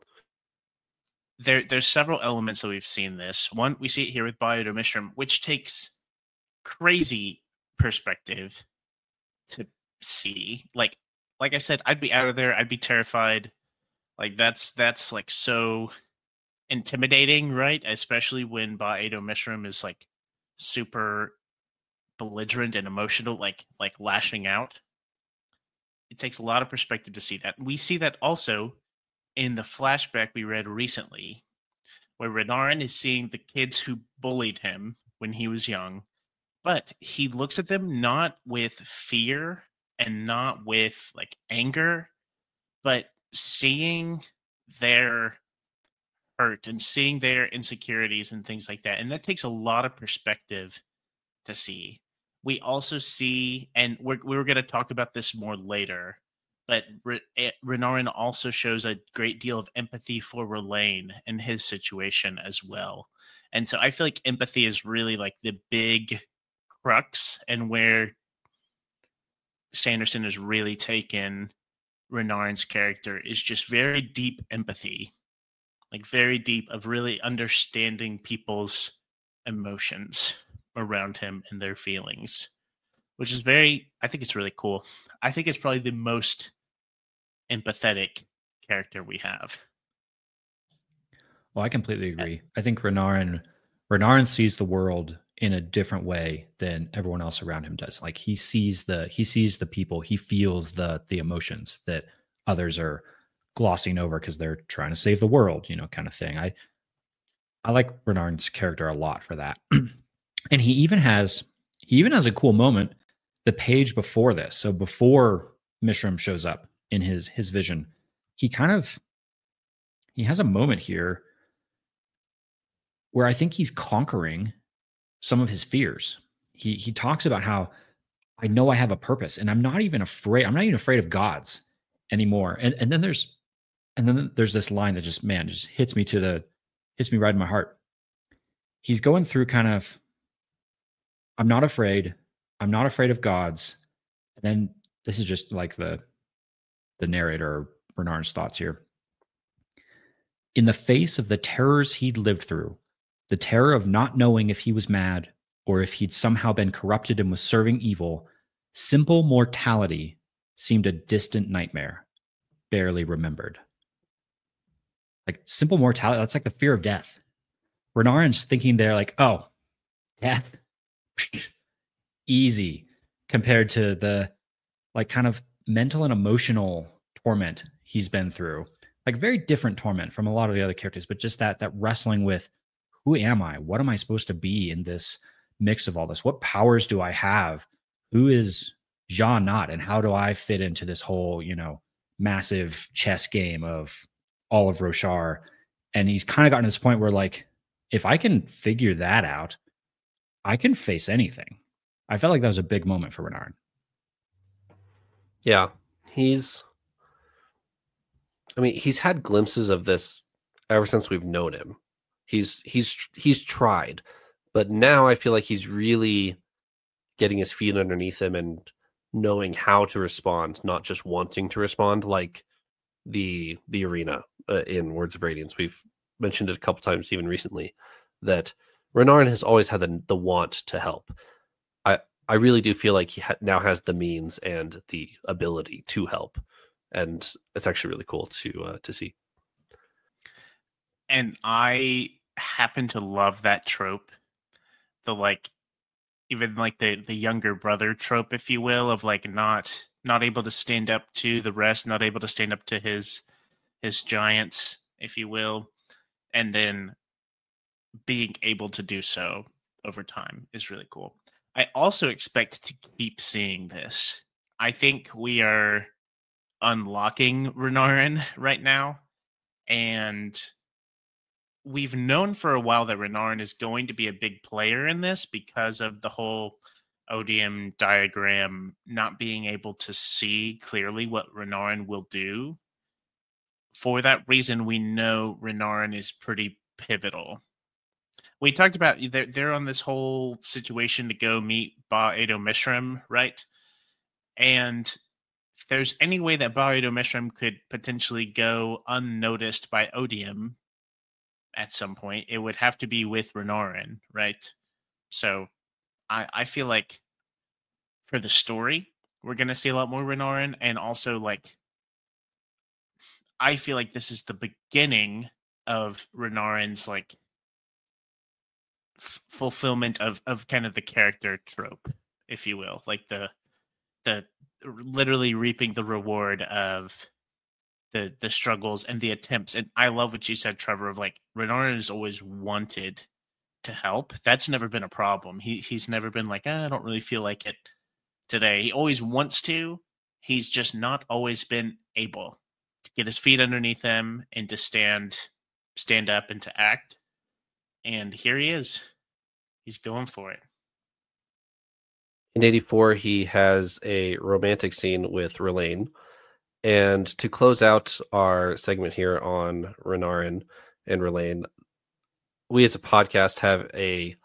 there, there's several elements that we've seen this. One, we see it here with Ba-Ado Mishram, which takes crazy perspective to see. Like, like I said, I'd be out of there. I'd be terrified. Like that's that's like so intimidating, right? Especially when Ba-Edo Mishram is like super belligerent and emotional, like like lashing out. It takes a lot of perspective to see that. We see that also in the flashback we read recently, where Renarin is seeing the kids who bullied him when he was young, but he looks at them not with fear and not with like anger, but seeing their hurt and seeing their insecurities and things like that. And that takes a lot of perspective to see. We also see, and we're, we were going to talk about this more later, but Re- Renarin also shows a great deal of empathy for R'lyeh and his situation as well. And so I feel like empathy is really like the big crux and where Sanderson has really taken Renarin's character is just very deep empathy, like very deep of really understanding people's emotions around him and their feelings, which is very, I think it's really cool. I think it's probably the most empathetic character we have. Well, I completely agree. I think Renarin Renarin sees the world in a different way than everyone else around him does. Like he sees the he sees the people, he feels the the emotions that others are glossing over because they're trying to save the world, you know, kind of thing. I I like Renarin's character a lot for that. And he even has he even has a cool moment the page before this. So before Mishram shows up in his his vision, he kind of he has a moment here where I think he's conquering some of his fears. He he talks about how I know I have a purpose and I'm not even afraid. I'm not even afraid of gods anymore. And and then there's and then there's this line that just man just hits me to the hits me right in my heart. He's going through kind of I'm not afraid. I'm not afraid of gods. And then this is just like the the narrator Renarin's thoughts here. In the face of the terrors he'd lived through, the terror of not knowing if he was mad or if he'd somehow been corrupted and was serving evil, simple mortality seemed a distant nightmare, barely remembered. Like simple mortality, that's like the fear of death. Renarin's thinking there like, oh, death? Easy compared to the like kind of mental and emotional torment he's been through. Like very different torment from a lot of the other characters, but just that that wrestling with who am I? What am I supposed to be in this mix of all this? What powers do I have? Who is Jean not? And how do I fit into this whole, you know, massive chess game of all of Roshar? And he's kind of gotten to this point where like, if I can figure that out, I can face anything. I felt like that was a big moment for Renarin. Yeah, he's I mean, he's had glimpses of this ever since we've known him. He's he's he's tried, but now I feel like he's really getting his feet underneath him and knowing how to respond, not just wanting to respond, like the the arena uh, in Words of Radiance. We've mentioned it a couple times, even recently, that Renarin has always had the, the want to help. I I really do feel like he ha- now has the means and the ability to help, and it's actually really cool to uh, to see. And I happen to love that trope, the like, even like the the younger brother trope, if you will, of like not not able to stand up to the rest, not able to stand up to his his giants, if you will, and then being able to do so over time is really cool. I also expect to keep seeing this. I think we are unlocking Renarin right now, and we've known for a while that Renarin is going to be a big player in this because of the whole Odium diagram not being able to see clearly what Renarin will do. For that reason, we know Renarin is pretty pivotal. We talked about they're, they're on this whole situation to go meet Ba-Edo Mishram, right? And if there's any way that Ba-Edo Mishram could potentially go unnoticed by Odium at some point, it would have to be with Renarin, right? So I, I feel like for the story, we're going to see a lot more Renarin, and also like I feel like this is the beginning of Renarin's like f- fulfillment of of kind of the character trope, if you will, like the the literally reaping the reward of the the struggles and the attempts. And I love what you said, Trevor, of like Renarin has always wanted to help. That's never been a problem. He he's never been like, eh, I don't really feel like it today. He always wants to. He's just not always been able to get his feet underneath him and to stand stand up and to act. And here he is. He's going for it. In eighty-four, he has a romantic scene with R'Ellaine. And to close out our segment here on Renarin and R'Ellaine, we as a podcast have a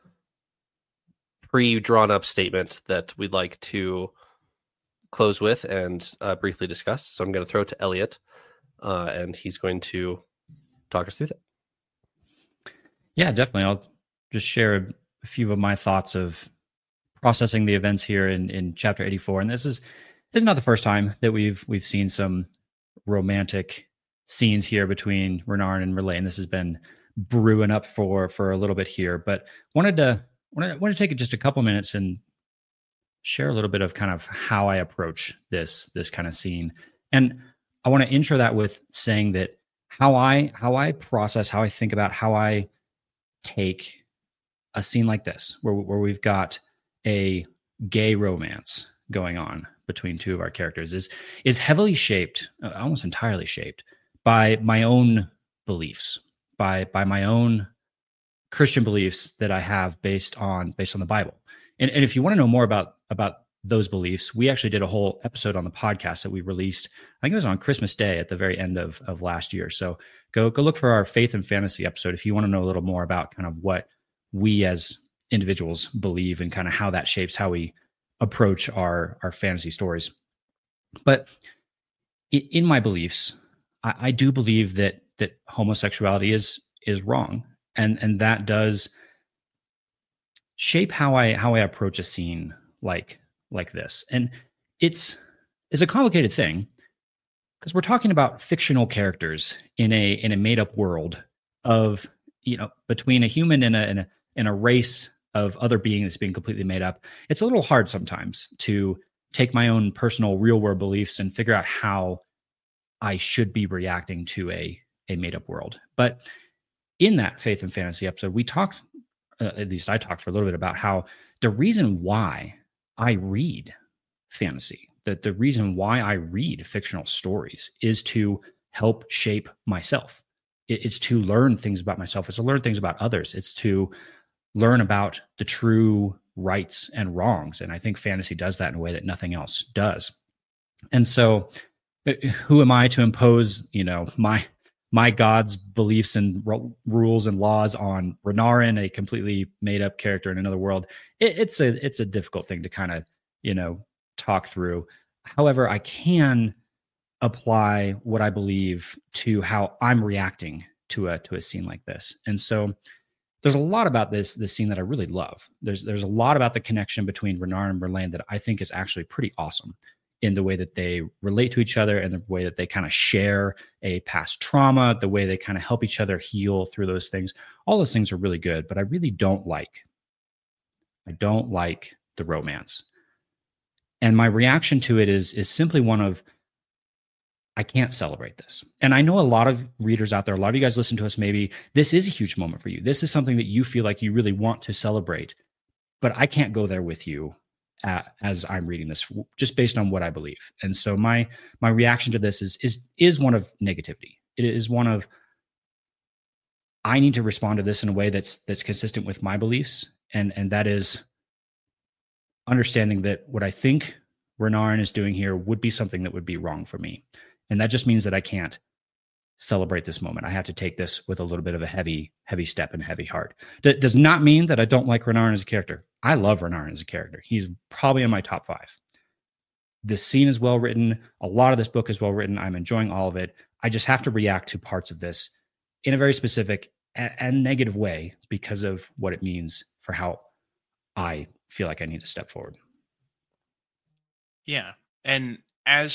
pre-drawn up statement that we'd like to close with and uh, briefly discuss. So I'm going to throw it to Elliot, uh, and he's going to talk us through that. Yeah, definitely. I'll just share a few of my thoughts of processing the events here in, in chapter eighty-four. And this is this is not the first time that we've we've seen some romantic scenes here between Renarin and R'Ellaine. This has been brewing up for for a little bit here, but wanted to wanted, wanted to take just a couple minutes and share a little bit of kind of how I approach this this kind of scene. And I want to intro that with saying that how I how I process, how I think about, how I take a scene like this, where where we've got a gay romance going on between two of our characters, is is heavily shaped, uh, almost entirely shaped by my own beliefs, by by my own Christian beliefs that I have based on based on the Bible. And, and if you want to know more about about those beliefs, we actually did a whole episode on the podcast that we released. I think it was on Christmas Day at the very end of, of last year. So go go look for our Faith and Fantasy episode if you want to know a little more about kind of what we as individuals believe and kind of how that shapes how we approach our our fantasy stories. But in my beliefs, I, I do believe that that homosexuality is is wrong, and and that does shape how I how I approach a scene like like this. And it's it's a complicated thing because we're talking about fictional characters in a in a made up world of, you know, between a human and a and a, and a race of other beings being completely made up. It's a little hard sometimes to take my own personal real world beliefs and figure out how I should be reacting to a a made up world. But in that Faith and Fantasy episode, we talked, uh, at least I talked for a little bit about how the reason why I read fantasy, that the reason why I read fictional stories is to help shape myself. It, it's to learn things about myself. It's to learn things about others. It's to learn about the true rights and wrongs. And I think fantasy does that in a way that nothing else does. And so who am I to impose, you know, my my God's beliefs and r- rules and laws on Renarin, a completely made up character in another world? It, it's a it's a difficult thing to kind of, you know, talk through. However, I can apply what I believe to how I'm reacting to a to a scene like this. And so there's a lot about this this scene that I really love. There's there's a lot about the connection between Renarin and R'Ellaine that I think is actually pretty awesome in the way that they relate to each other and the way that they kind of share a past trauma, the way they kind of help each other heal through those things. All those things are really good, but I really don't like, I don't like the romance. And my reaction to it is, is simply one of, I can't celebrate this. And I know a lot of readers out there, a lot of you guys listen to us, maybe this is a huge moment for you. This is something that you feel like you really want to celebrate, but I can't go there with you uh, as I'm reading this, just based on what I believe. And so my my reaction to this is is is one of negativity. It is one of, I need to respond to this in a way that's that's consistent with my beliefs, and and that is understanding that what I think Renarin is doing here would be something that would be wrong for me. And that just means that I can't celebrate this moment. I have to take this with a little bit of a heavy, heavy step and heavy heart. That does not mean that I don't like Renarin as a character. I love Renarin as a character. He's probably in my top five. This scene is well written. A lot of this book is well written. I'm enjoying all of it. I just have to react to parts of this in a very specific and, and negative way because of what it means for how I feel like I need to step forward. Yeah. And as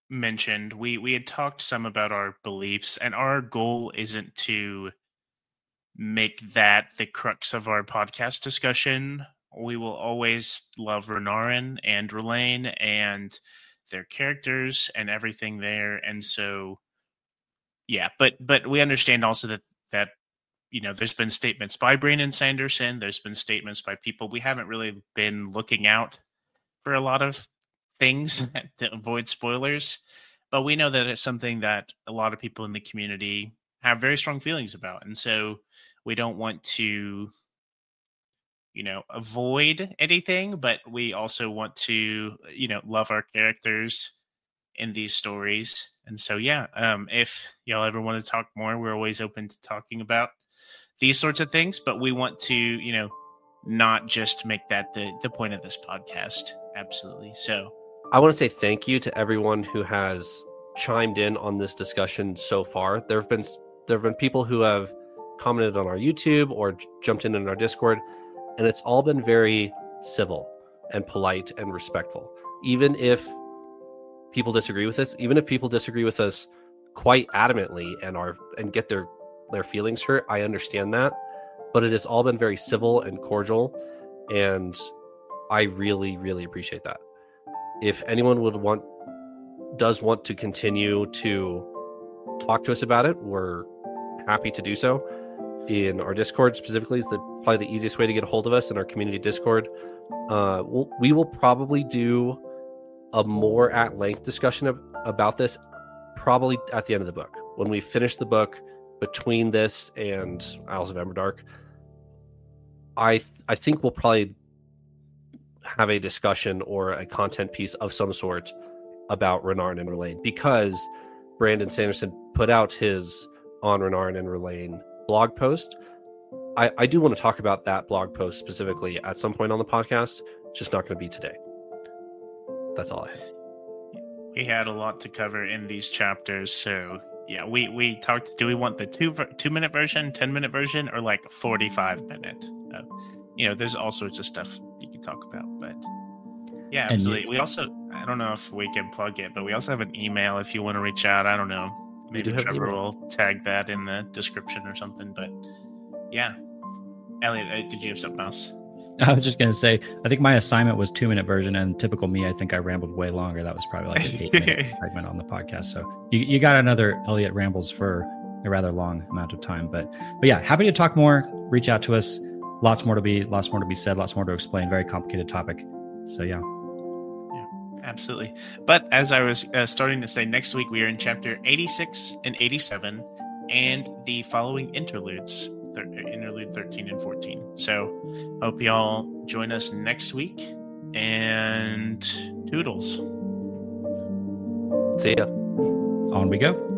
mentioned, we we had talked some about our beliefs, and our goal isn't to make that the crux of our podcast discussion. We will always love Renarin and Rlain and their characters and everything there, and so yeah, but but we understand also that that you know there's been statements by Brandon Sanderson, there's been statements by people. We haven't really been looking out for a lot of things to avoid spoilers, but we know that it's something that a lot of people in the community have very strong feelings about, and so we don't want to you know avoid anything, but we also want to you know love our characters in these stories. And so yeah, um if y'all ever want to talk more, we're always open to talking about these sorts of things, but we want to you know not just make that the the point of this podcast. Absolutely. So I want to say thank you to everyone who has chimed in on this discussion so far. There have been there have been people who have commented on our YouTube or j- jumped in in our Discord, and it's all been very civil and polite and respectful. Even if people disagree with us, even if people disagree with us quite adamantly and are and get their their feelings hurt, I understand that, but it has all been very civil and cordial, and I really really appreciate that. If anyone would want does want to continue to talk to us about it, we're happy to do so. In our Discord specifically is the probably the easiest way to get a hold of us in our community Discord. Uh, we'll, we will probably do a more at length discussion of, about this probably at the end of the book. When we finish the book between this and Isles of Emberdark, I I think we'll probably have a discussion or a content piece of some sort about Renarin and Rlain, because Brandon Sanderson put out his on Renarin and Rlain blog post. I, I do want to talk about that blog post specifically at some point on the podcast. It's just not going to be today. That's all I have. we had a lot to cover in these chapters, so yeah, we we talked. Do we want the two two minute version, ten minute version, or like forty five minute? Uh, you know, there's all sorts of stuff you can talk about, but yeah, absolutely. You, we also, I don't know if we can plug it, but we also have an email if you want to reach out. I don't know. Maybe Trevor will tag that in the description or something. But yeah, Elliot, did you have something else? I was just going to say, I think my assignment was two minute version, and typical me, I think I rambled way longer. That was probably like an eight minute segment on the podcast. So you, you got another Elliot rambles for a rather long amount of time. But but yeah, happy to talk more. Reach out to us. Lots more to be, lots more to be said. Lots more to explain. Very complicated topic. So yeah. Absolutely. But as I was uh, starting to say, next week we are in chapter eighty-six and eighty-seven and the following interludes, thir- interlude thirteen and fourteen. So hope y'all join us next week, and toodles. See ya. On we go.